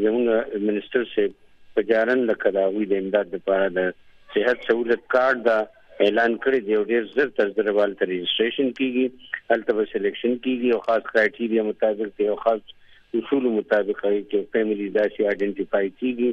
زموږ منسٹر سے پجارن لکه دا وی د امداد لپاره د صحت سہولت کارت دا اعلان کړی دی او ډیر زر تر زروال ته رجسټریشن کیږي هلته به سلیکشن کیږي او خاص کرایټیریا مطابق دی او خاص اصول مطابق چې فیملی داسي آئیډنټیفای کیږي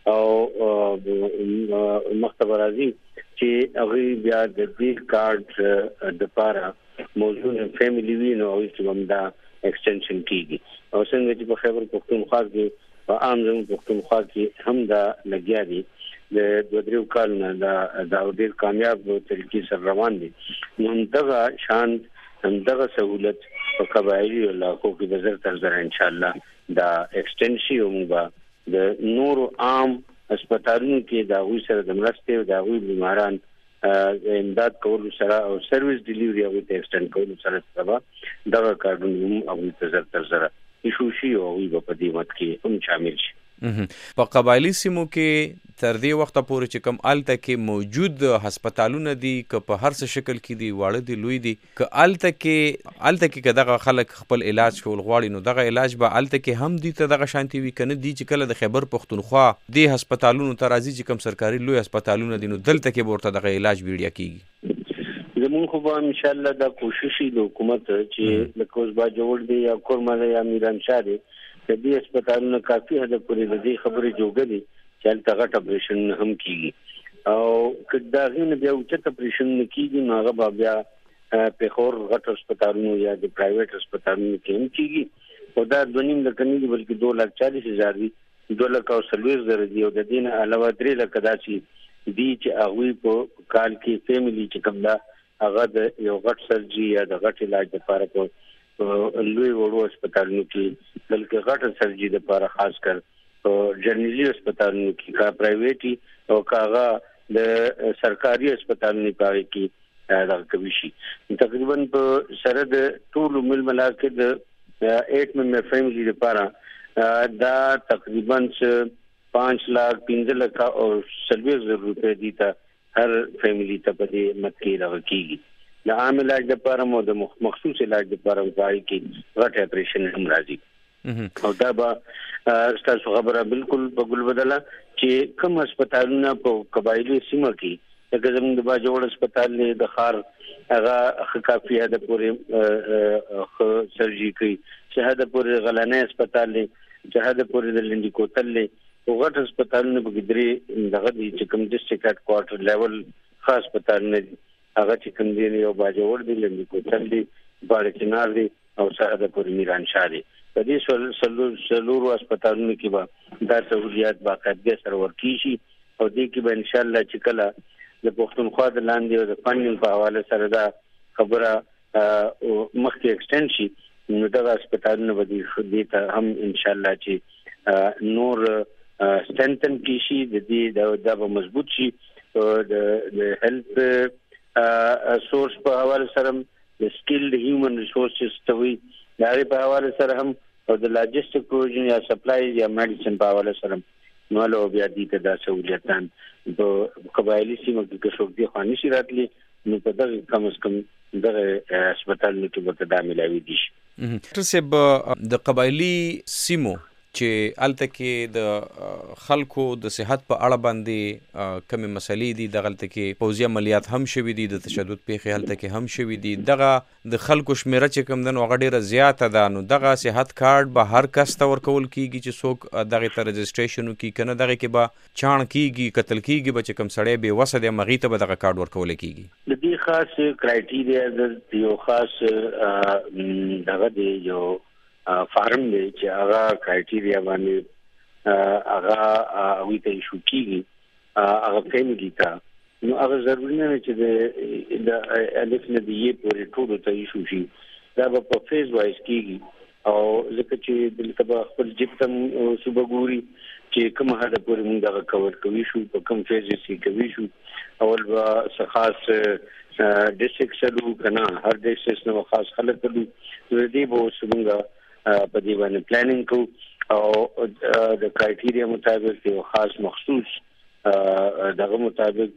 او مختبرازي چې هغه بیا د دې کارت د لپاره موضوع فیملی وینو او چې دا ایکسټنشن کیږي او څنګه چې په خیبر پختونخوا کې په عام زموږ پختونخوا کې هم دا لګیا دي د 2-3 کالونو دا ډېر کامیاب طریقې سره روان دي نو دغه شان دغه سہولت په قبایلی علاقو کې د زر تر زر ان شاء الله دا ایکسټنشن موږ د نور عام هسپتالونو کې دا غوي سره د مرستې او دا غوي بیماران امداد کول سره او سرویس ډیلیوري او ته ایکسټند کول سره سبا دغه کارونه او د زر تر زر ایشوشي او وی په دې مت کې هم شامل شي په قبایلی سیمو کې تر دې وخت پورې چې کوم آلته کې موجود هسپتالونه دي که په هر څه شکل کې دي واړه دي لوی دي که آلته کې دغه خلک خپل علاج کول غواړي نو دغه علاج به آلته کې هم دي ته دغه شانتي وي کنه دي چې کله د خیبر پختونخوا د هسپتالونو ته راځي چې کوم سرکاري لوی هسپتالونه دي نو دلته کې ورته دغه علاج ویډیا کیږي زمون خو به ان شاء الله دا کوشش د حکومت چې د کوزبا جوړ دی یا کورمه یا میران شاه دی د دې هسپتالونو کافي حد پورې د دې خبرې جوړګلي چې هلته غټ اپریشن هم کیږي او کدا غین بیا چې اپریشن کیږي نو هغه بیا په خور غټ هسپتالونو یا د پرایویټ هسپتالونو کې هم کیږي او دا 2.5 لک نه بلکې 2,40,000 دي 2,40,000 دي او د دین علاوه 3 لک داسي دي چې هغه په کال کې فیملی چې کوم دا هغه د یو غټ سرجری یا د غټ علاج لپاره په لوی وړو هسپتالونو کې بلکې غټ سرجری لپاره خاص کر جنرالي هسپتالونو کې کا پرایویټي او کاغه د سرکاري هسپتالونو په کې دا کوي شي تقریبا په سره د ټول مل ملاقات د 8 ممبر فیملی لپاره دا تقریبا 5 लाख 15 लाख او 40,000 روپے دي ته هر فیملی ته په دې مت کې راکېږي د عام علاج لپاره مو د مخصوص علاج لپاره ځای کې غټ اپریشن هم راځي او دا به تاسو خبره بالکل په ګل بدله چې کوم هسپتالونه په قبایلی سیمه کې لکه زموږ د باجوړ هسپتال نه د خار هغه کافي ده پورې سرجری کوي شهاده پورې غلانه هسپتال نه شهاده پورې د لندې کوتل نه وګټ هسپتالونه په ګدري دغه دي چې کوم ډیسټریکټ هډ کوارټر لیول خاص هسپتال نه هغه چې کوم دی یو باجوړ دی لندې کوتل دی باندې چنار دی او شهاده پورې میران شاه دی په دې سلور هسپتالونو کې به دا سہولیات باقاعده سره ورکړي شي او دې کې به ان شاء الله چې کله د پښتونخوا د لاندې او د فنډینګ په حواله سره دا خبره مخکې ایکسټند شي نو دا هسپتالونه به دې ته هم ان شاء الله چې نور ستنتن کی شي د دې دا به مضبوط شي د هیلث سورس په حواله سره د سکیلډ هیومن ریسورسز ته وي دا په حواله سره هم او د لاجستیک پروژن یا سپلای یا میډیسن په حواله سره نو له بیا دې ته دا سہولیتان په قبایلی سیمه کې څوک دی خاني شي راتلی نو په دغه کم از کم دغه هسپتال کې به دا ملاوي دي ډاکټر صاحب د قبایلی سیمو چې الته کې د خلکو د صحت په اړه باندې کمی مسلې دي د غلطه کې پوځي عملیات هم شوي دي د تشدد پیښې هلته کې هم شوي دي دغه د خلکو شمیره چې کوم دنو هغه ډیره زیاته ده نو دغه صحت کارت به هر کس ته ورکول کیږي چې څوک دغه ته رجسټریشن کوي کنه دغه کې به چاڼ کیږي قتل کیږي به چې کوم سړی به وسه د مغی ته به دغه کارت ورکول کیږي د دې خاص کرایټیریا د یو خاص دغه دی یو فارم دی چې هغه کرایټیریا باندې هغه ویته شو کیږي هغه فیملی ته نو هغه ضروري نه چې د الف نه دی پورې ټول ته شو شي دا په فیز وایز کیږي او ځکه چې دلته خپل جپتم صوبګوري چې کوم هدا پورې موږ دا کور کوي شو په کوم فیز کې کوي شو اول با خاص ډیسټریکټ سلو کنه هر ډیسټریکټ نو خاص خلک کړي دې به څنګه په دې باندې پلانینګ کو او د کرایټیریا مطابق یو خاص مخصوص دغه مطابق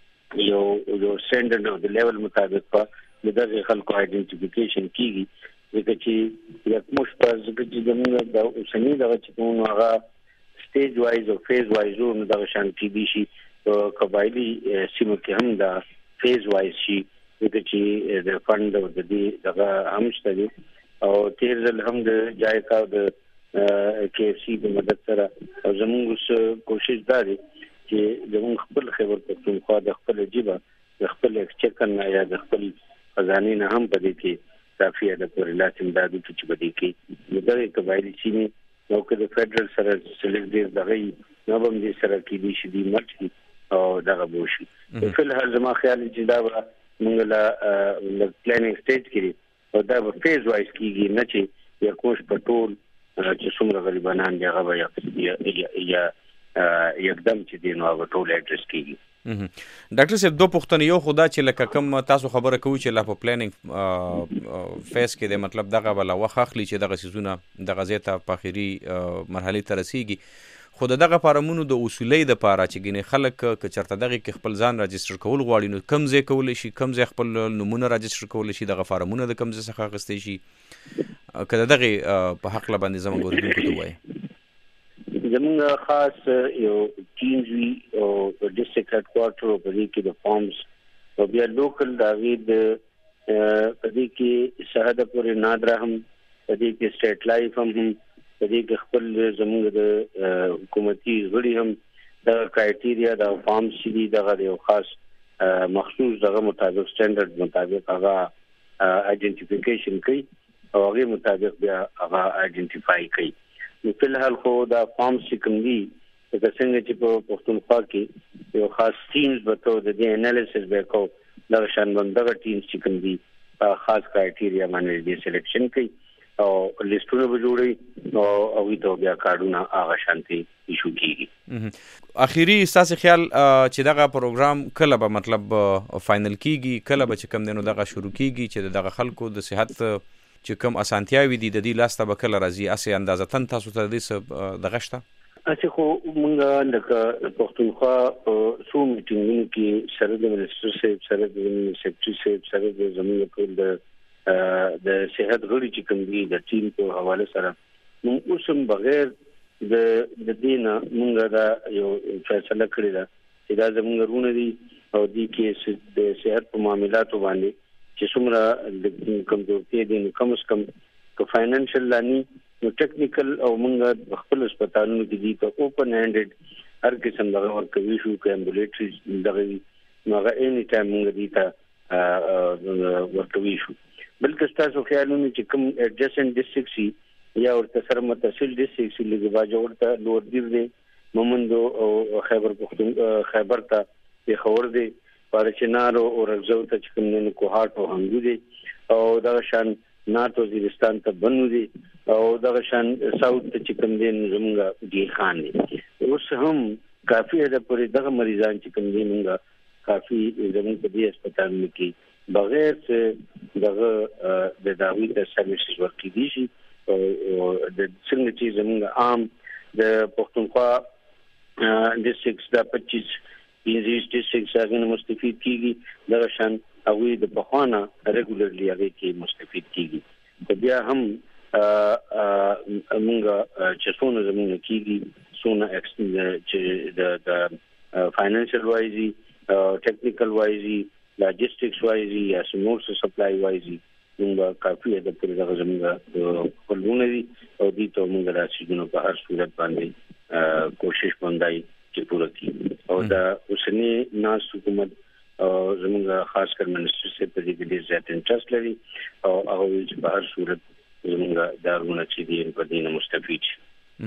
یو سټانډرډ او د لیول مطابق په دغه خلکو آئیډنټیفیکیشن کیږي ځکه چې یک مشته ځکه چې زموږ د اوسنی دغه چې کوم هغه سټیج وایز او فیز وایز نو دغه شانتي دي شي په قبایلی سیمو کې هم دا فیز وایز شي ځکه چې د فند او د دې دغه همشته دي او تیر ځل هم د جایکا د KFC د مدد سره او زموږ کوشش دا دی چې زموږ خپل خبر پښتونخوا د خپل جيبه د خپل چکن یا د خپل خزانه نه هم پدې کې کافي د پورې لازم دادو چې پدې کې دغه قبایلی سیمه نو که د فدرال سره سلیکټ دغه نو هم دې سره کې دي شي د مرچ او دغه بوشي په الحال زما خیال چې دا موږ لا پلانینګ سټیج کې او دا په فیز وایز کېږي نه چې یو کوش په ټول چې څومره غریبانان دی هغه یا یکدم چې دی نو هغه ټول اډرس کېږي. ډاکټر صاحب دوه پوښتنې یو خدا چې لکه کوم تاسو خبره کوي چې لا په پلانینګ فیز کې د مطلب دغه بل وخت اخلي چې دغه سيزونه د غزيته په اخري مرحله ته رسیږي خو دغه فارمونو د اصولي د پاره چې ګنې خلک ک چرته دغه کې خپل ځان راجستر کول غواړي نو کم ځای کول شي کم ځای خپل نمونه راجستر کول شي دغه فارمونه د کم ځای څخه غستې شي کله دغه په حق لباندې زموږ ورته کوي زموږ خاص یو ټیمز وی او ډیسټریکټ هډ کوارټر په دې کې د فارمز او بیا لوکل داغي د په دې کې شهاده پورې نادره هم په دې کې سټیټ لایف هم په دې کې خپل زموږ د حکومتي غړي هم د کرایټیریا د فارم سي دغه یو خاص مخصوص دغه مطابق سټانډرډ مطابق هغه آئیډنټیفیکیشن کوي او هغه مطابق بیا هغه آئیډنټیفای کوي. نو په الحال خو دا فارم سکم دی د څنګه چې په پښتونخوا کې یو خاص ټیمز بتو د دې انالیسس به کو د شان بندغه ټیمز سکم دی خاص کرایټیریا باندې دې سلیکشن کوي او لیستونه به جوړي او ویته بیا کارونه هغه شانتي ایشو کیږي. اخیری اساس خیال چې دغه پروګرام کله به مطلب فائنل کیږي کله به چې کم دینو دغه شروع کیږي چې دغه خلکو د صحت چې کوم اسانتیاوي دي د دې لاسته به کله راځي اسې اندازتن تاسو ته دې دغه شته اسې خو موږ د پښتونخوا سو میټینګونو کې سره د منسټر صاحب سره د سیکریټري صاحب سره د زموږ ټول د صحت غړي چې کوم دي د ټیم په حواله سره موږ اوسم بغیر د دینه موږ دا یو فیصله کړی دا چې دا زموږ رونه دي او دې کې د صحت په معاملاتو باندې چې څومره د کمزورتي دي نو کم از کم که فاینانشل لانی نو ټیکنیکل او موږ خپل هسپتالونو کې دي ته اوپن هاندډ هر قسم دغه ورکوي شو کې امبولیټري دغه نو هغه اني ټایم موږ دي ته ورکوي شو بلکې تاسو خیالونه چې کوم ایڈجسټنټ ډیسټریکټ یا ورته سره متصل ډیسټریکټ لږه باجه ورته لور دی مومندو او خیبر ته په خور دی پارچنار او رغزو ته چې کوم نه کوهاټ او هنګو دي او دا شان نارت وزیرستان ته بنو دي او دا شان ساوث ته چې کوم دي زمونږه دی خان دي اوس هم کافي د پورې دغه مریضان چې کوم دي موږ کافي زمونږ په دې هسپتالونو کې بغیر څه دغه د داوی د سرویسز ورکې دي شي او د څنګه چې زمونږ عام د پښتونخوا ډیسټریکټس د 25 دې ډیسټریکټ څنګه مستفید کیږي دا شان هغه د بخانه ریګولرلی هغه کې مستفید کیږي بیا هم موږ چې څونه زموږ کیږي څونه چې د فاینانشل وایزي ټیکنیکل وایزي لاجستیکس وایزي یا سمورس سپلای وایزي موږ کافي د پر دغه زموږ خپلونه دي او دې ته موږ راځو په هر صورت باندې کوشش باندې چې پوره کړي او دا اوسنی ناس حکومت زموږ خاص کر منسټر صاحب په دې کې ډېر زیات انټرست لري او هغه چې په هر صورت زموږ دارونه چې دي په دې نه مستفید شي.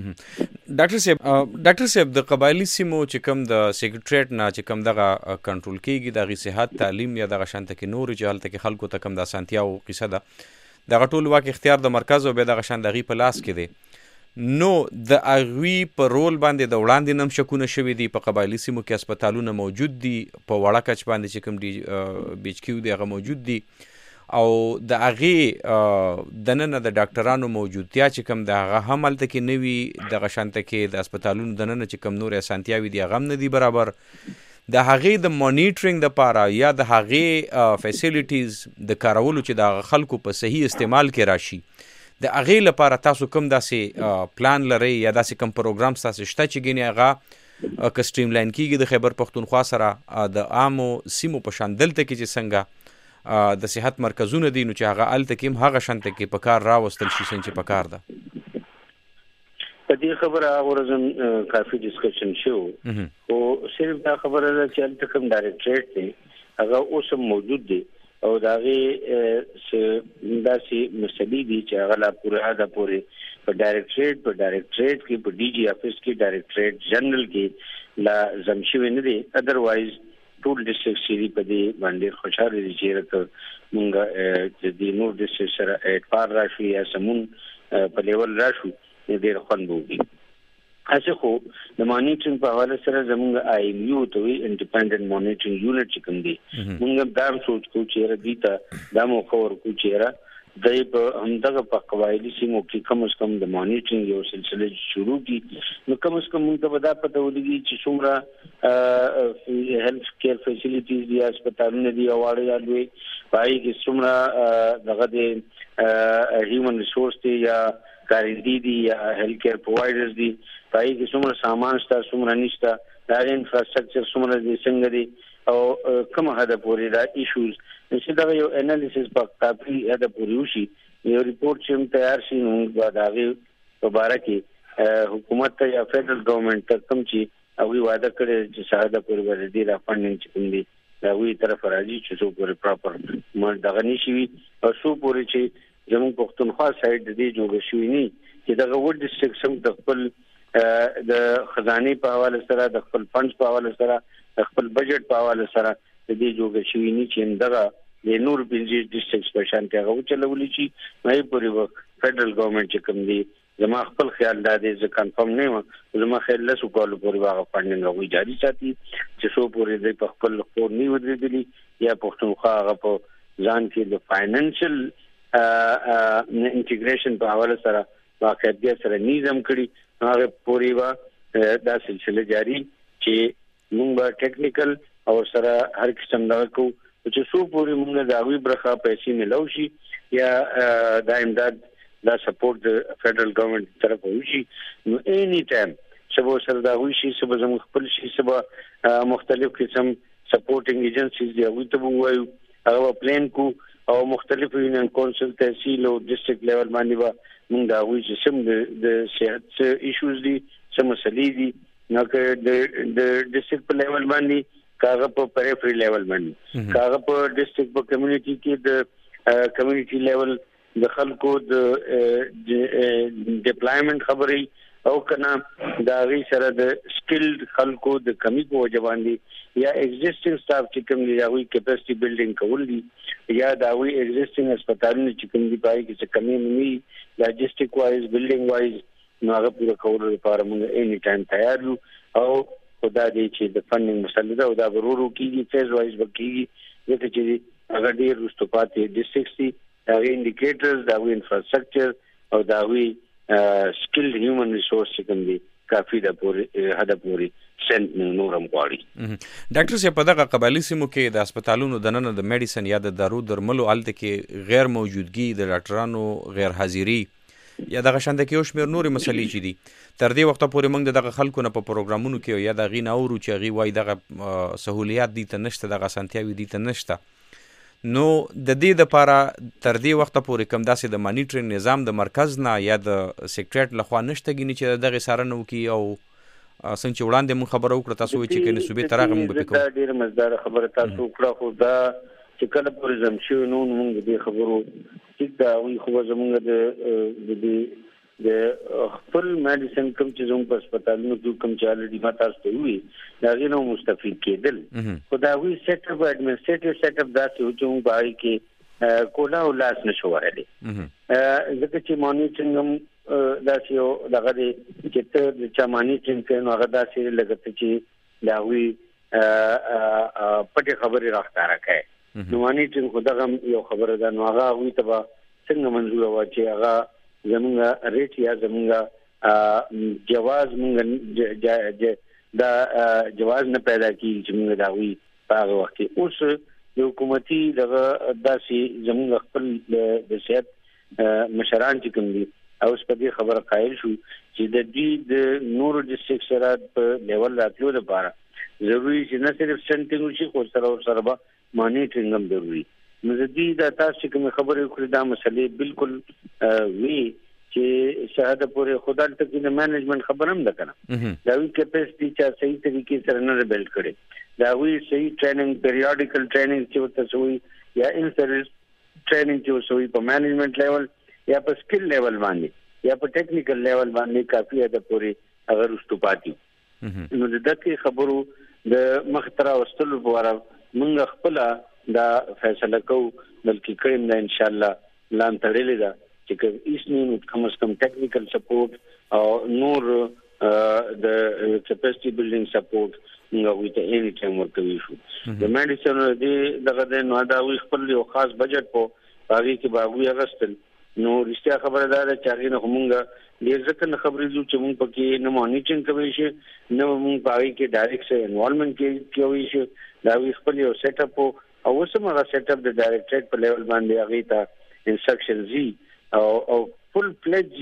ډاکټر صاحب د قبایلی سیمو چې کوم د سیکریټریټ نه چې کوم دغه کنټرول کیږي د صحت تعلیم یا دغه شانته کې نور جهالت کې خلکو ته کوم د اسانتیا او قصه ده دغه ټول واقع اختیار د مرکز او به دغه شان دغه په لاس کې دی نو د اغوی په رول باندې د وړاندې نم شکونه شوي دي په قبایلی سیمو کې هسپتالونه موجود دي په وړه کچ باندې چې کوم دی بیچ کیو دی هغه موجود دي او د هغې دننه د ډاکټرانو موجودتیا چې کوم د هغه هم هلته کې نه وي دغه شانته کې د هسپتالونو دننه چې کوم نور اسانتیاوي دي هغه هم نه دي برابر د هغې د مانیټرینګ دپاره یا د هغې فیسیلیټیز د کارولو چې د خلکو په صحیح استعمال کې راشي د هغې لپاره تاسو کوم داسې پلان لرئ یا داسې کوم پروګرام ستاسې شته چې ګینې هغه که سټریم لاین کېږي د خیبر پښتونخوا سره د عامو سیمو په شان دلته کې چې څنګه د صحت مرکزونه دي نو چې هغه هلته کې هم هغه شانته کې په کار راوستل شي څنګه چې په کار ده. په دې خبره ورځم کافي ډسکشن شو او صرف دا خبره ده چې هلته کوم ډایرکټریټ دی هغه اوس هم موجود دی او د هغې داسې مسلې دي چې هغه لا پورې په ډایرکټریټ کې په ډي جي افیس کې ډایرکټریټ جنرال کې لا زم شوی نه دی. ادروایز ټول ډسټرکټ سری په دې باندې خوشاله دي چې راته مونږ د نور ډسټرکټ سره اټپار راشي یا سمون په لیول راشو ډېر خوند وږي. اسه خو د مانیټرینګ په حواله سره زموږ آی ایم یو ته وی انډیپندنت مانیټرینګ یونټ چې کوم دی موږ دا سوچ کوو چې را دي ته دا مو خبر کوو چې را دای په همدغه په قبایلی سیمو کې کم از کم د مانیټرینګ یو سلسله شروع کی نو کم از کم موږ ته ودا پته ولګي چې څومره هیلث کیر فیسیلیټیز دي هسپتالونه دي اواړه یا دوی پای کې څومره دغه د هیومن ریسورس دی یا کارندې دي یا هیلث کیر پرووایډرز دي پای کې څومره سامان شته څومره نشته دا انفراستراکچر څومره دي څنګه دي او کوم هدا پورې دا ایشوز چې دا یو انالیسس په کافي هدا پورې وشي یو ریپورت چې تیار شي نو بعد هغه په اړه کې حکومت ته یا فدرل ګورنمنت ته کوم چې او وعده کړي چې ساده پورې ورته دا فنډینګ چې کوم دي دا وی طرف راځي چې څو پورې پراپر مړ دغه نشي او څو پورې چې زموږ پښتونخوا سایډ د دې جوړ شوی نه چې دغه وډ ډسټرکټ سم د خپل د خزانه په حواله سره د خپل فندز په حواله سره د خپل بجټ په حواله سره د دې جوړ شوی نه چې دغه د نور بنځي ډسټرکټ په شان کې هغه چلولې شي نه پورې فدرل ګورنمنت چې کوم دی زما خپل خیال دا دی چې کنفرم نه و زما خیال له سوالو پورې هغه فندینګ هغه جاری ساتي چې څو پورې د خپل خور نه ودرېدلی یا پښتونخوا هغه په ځان کې د فاینانشل انټیګریشن په حواله سره واقعیت سره نظم کړي هغه پوری وا دا سلسله جاری چې موږ به ټیکنیکل او سره هر قسم دا کو چې څو پوری موږ دا وی برخه پیسې ملو شي یا دا امداد دا سپورټ د فدرل ګورنمنت طرف وشي نو اني ټایم سبا سره دا وشي سبا زموږ خپل شي سبا مختلف قسم سپورټینګ ایجنسیز دی او ته وایو هغه پلان کو او مختلف یونین کونسل تحصیل او ډسټرکټ لیول باندې به موږ دا وایو چې سم د صحت ایشوز دي سم مسلې دي نو که د ډسټرکټ په لیول باندې کاغه په پریفری لیول باندې کاغه په ډسټرکټ په کمیونټي کې د کمیونټي لیول د خلکو د ډیپلایمنٹ خبري او کنا دا غي سره د سکلډ خلکو د کمی په وجه باندې یا ایگزیسټینګ سټاف چې کوم دی هغه کیپاسټي بیلډینګ کول دي یا دا وی ایگزیسټینګ هسپتالونه چې کوم دی پای کې چې کمی نه لاجستیک وایز بیلډینګ وایز نو هغه پوره کول لپاره موږ اني ټایم تیار یو او خدای دې چې د فندینګ مسله ده او دا ورورو کیږي فیز وایز وکیږي ځکه چې هغه ډیر رستوپاتې ډسټرکټ دي هغه انډیکیټرز دا وی انفراستراکچر او دا وی سکلډ هیومن ریسورس کوم دي کافي د پورې هدا پورې سنت نورم غواړي. ډاکټر صاحب په دغه قبایلی سیمو کې د هسپتالونو د نن د میډیسن یا د دارو درملو الته کې غیر موجودګي د ډاکټرانو غیر حاضری یا دغه شاند کې یو شمېر نورې مسلې چې دي تر دې وخته پورې موږ دغه خلکو نه په پروګرامونو کې یا دغه نه اورو چې هغه وای دغه سہولیات دي ته نشته دغه سنتیاوي دي ته نشته نو د دې لپاره تر دې وخته پورې کوم داسې د مانیټرینګ نظام د مرکز نه یا د سیکریټریټ لخوا نشته ګینې چې دغه څارنه وکړي او څنګه چې وړاندې مون خبره وکړه تاسو چې کنه صوبې ترغه مونږ به کوو ډیر مزدار خبره تاسو وکړه خو دا چې کله پورې زمشي نو مونږ دې خبرو چې دا وی خو زمونږ د خپل میډیسن کوم چې زموږ په هسپتالونو کې کوم چې الریډي ما تاسو ته وی دا غوښنه مستفید کېدل خو دا وی سیټ اپ اډمنسټریټیو سیټ اپ دا چې موږ باندې کې کولا او لاس نشو ورلې ځکه چې مانیټرینګ هم دا چې دغه چې ته د چا مانیټرینګ کوي هغه دا چې لګته چې دا وی پټه خبري راځه راکې نو مانیټرینګ خو دغه یو خبره ده نو هغه وی ته څنګه منظور و چې هغه زمونږ ریټ یا زمونږ جواز مونږ دا جواز نه پیدا کیږي چې موږ دا وی په هغه وخت کې. اوس د حکومتي دغه داسې زموږ خپل د صحت مشران چې کوم دي او اوس په دې خبره قایل شو چې د دې د نورو ډیسټریکټ سره په لیول راتلو لپاره ضروري چې نه صرف سنټینګ وشي خو سره به مانیټرینګ هم ضروري. نو د دې د تاسو کوم خبرې کړې دا مسلې بالکل وی چې شاهد پورې خدای ته کې مینجمنت خبر هم ده کنه دا وی کیپاسټي چې صحیح طریقې سره نه بیلډ کړي دا وی صحیح ټریننګ پیریاډیکل ټریننګ چې ورته شوی یا ان سروس ټریننګ چې شوی په مینجمنت لیول یا په سکل لیول باندې یا په ټیکنیکل لیول باندې کافي ده پورې اگر رستو پاتې. نو دغه خبرو د مخترا واستلو لپاره موږ خپل دا فیصله کوو بلکې کړم دا ان شاء الله لان تړلې ده چې اسنه کم از کم ټیکنیکل سپورټ او نور د کیپاسټي بلډینګ سپورټ موږ ویته اني ټایم ورکوي شو. د میډیسن دغه د نو دا وی خپل یو خاص بجټ په باغی کې باغوي اغستل. نو رښتیا خبره ده چې هغه نه موږ ډیر ځکه خبرې جو چې موږ پکې نه مانیټرینګ کوي شي نه موږ باغی کې ډایرکټ سره انوالومنت کوي شي دا وی خپل یو سیټ اپ او وسمه سیټ اپ د ډایرکټریټ په لیول باندې هغه ته انسټرکشن زی او فل فلج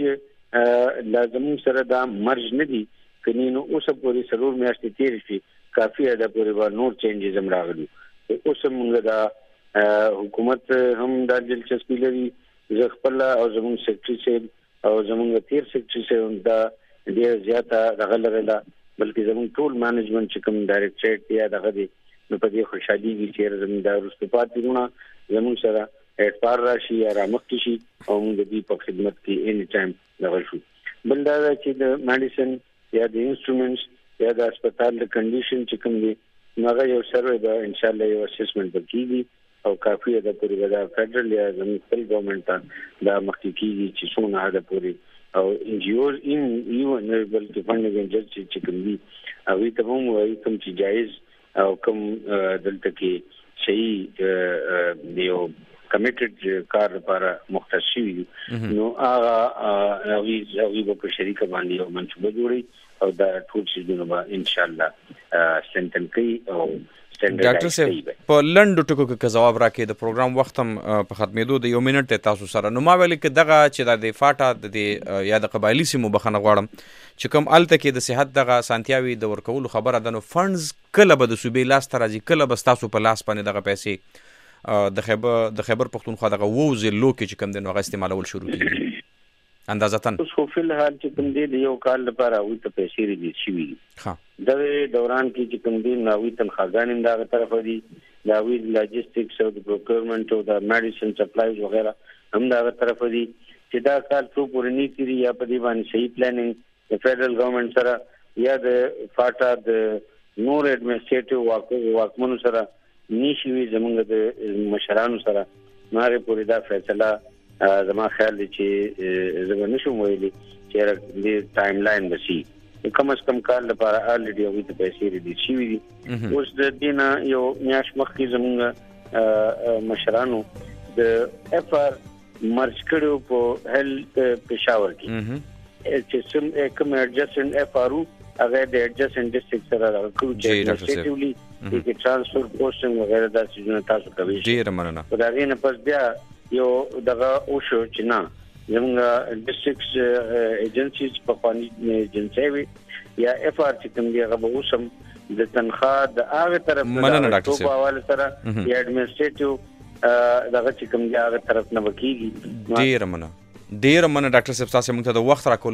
لازم سره دا مرج نه دي کني. نو اوس پورې سرور میاشتې تیر شي کافي ده پورې نور چینجز هم راغلي. اوس موږ دا حکومت هم دا دلچسپي لري زه خپل او زموږ سیکریټري صاحب او زموږ تیر سیکریټري صاحب دا ډیر زیاته رغلغلا بلکې زموږ ټول مانجمنت چې کوم ډایرکټریټ یا دغه دي نو په دې خوشحالي کې چې زموږ د رستپاتونه زموږ سره اعتبار راشي یا رامخ شي او موږ د دې په خدمت کې اني ټایم لغړ شو. بل دا چې د میډیسن یا د انسټرومنټس یا د هسپتال د کنډیشن چې کوم دي هغه یو سروې دا ان شاء الله یو اسسمنت وکړي او کافي ده پورې دا فدرال یا زموږ خپل ګورنمنت دا مخکې کیږي چې څونه ده پورې او ان جی اوز ان یو نه بلکې فنډینګ ایجنسی چې کوم دي هغه ته هم وایي کوم چې جایز او کوم دلته کې صحیح دیو کمیټډ کار لپاره مختص شي نو هغه په شریک باندې یو منصوبه جوړي او دا ټول شي به ان شاء الله سنټن کوي او ډاکټر صاحب په لنډو ټکو کې جواب راکې د پروګرام وخت هم په ختمېدو د یو منټ تاسو سره. نو ما ویل کې دغه چې د فاټا د یا د قبایلی سیمو بخنه غواړم چې کوم الته کې د صحت دغه سانتیاوي د ورکولو خبره ده نو فندز کله به د صوبې لاس ته راځي کله به تاسو په لاس باندې دغه پیسې د خیبر پختونخوا دغه ووزې لوکې چې کوم د نو استعمالول شروع کیږي اندازتن اوس خو فل حال چې کوم دی یو کال لپاره وي ته پیسې ریډي شي ها د دوران کې چې کوم دی ناوي تنخواګان دا طرف دي دا وی لاجستیکس او د پروکیورمنت او د میډیسن سپلایز وغیرہ هم دا طرف دي چې دا کال څو پورې نه کیږي یا په دې باندې صحیح پلانینګ د فدرل ګورنمنت سره یا د فاټا د نور اډمنسټریټیو واکمنو سره نشي زمونږ د مشرانو سره ماره پورې دا فیصله زما خیال دی چې زه نشم ویلي چې د ټایم لاین بسی کم از کم کال لپاره الریډي او د پیسې ریډي شي وي. اوس د دینه یو میاش مخکې زمونږ مشرانو د اف ار مرج کړو په هیلث پېښور کې چې سم کوم ایڈجسټنټ اف ار هغه د ایڈجسټنټ ډیسټریکټ سره راکړو چې سټیټیولی د ټرانسفر پوسټینګ وغیرہ د څه تاسو کوي. ډیر مننه. دا غینه پس بیا یو دغه او شو چې نه زموږ ډیسټریکټ ایجنسیز په خواني ایجنسی یا اف ار چې کوم دی هغه اوسم د تنخواه د هغه طرف مننه ډاکټر صاحب حواله سره یا اډمنسټریټیو دغه چې کوم دی هغه طرف نه وکیږي. ډیر مننه ډاکټر صاحب تاسو موږ ته د وخت راکول